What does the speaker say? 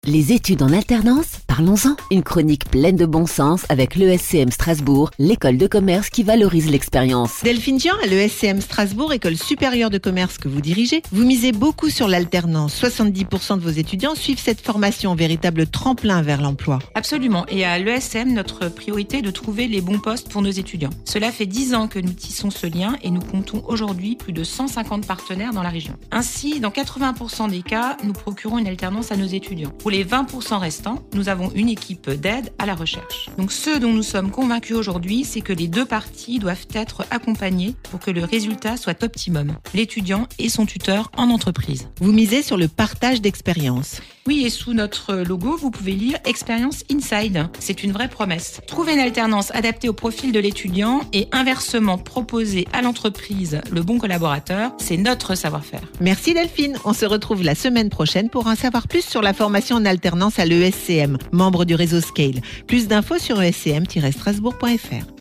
Les études en alternance, parlons-en. Une chronique pleine de bon sens avec l'ESCM Strasbourg, l'école de commerce qui valorise l'expérience. Delphine Jean, à l'ESCM Strasbourg, école supérieure de commerce que vous dirigez, vous misez beaucoup sur l'alternance. 70% de vos étudiants suivent cette formation, véritable tremplin vers l'emploi. Absolument. Et à l'ESCM, notre priorité est de trouver les bons postes pour nos étudiants. Cela fait 10 ans que nous tissons ce lien et nous comptons aujourd'hui plus de 150 partenaires dans la région. Ainsi, dans 80% des cas, nous procurons une alternance à nos étudiants. Pour les 20% restants, nous avons une équipe d'aide à la recherche. Donc ce dont nous sommes convaincus aujourd'hui, c'est que les deux parties doivent être accompagnées pour que le résultat soit optimum, l'étudiant et son tuteur en entreprise. Vous misez sur le partage d'expérience. Oui, et sous notre logo, vous pouvez lire Experience Inside. C'est une vraie promesse. Trouver une alternance adaptée au profil de l'étudiant et inversement proposer à l'entreprise le bon collaborateur, c'est notre savoir-faire. Merci Delphine. On se retrouve la semaine prochaine pour en savoir plus sur la formation en alternance à l'ESCM, membre du réseau Scale. Plus d'infos sur escm-strasbourg.fr.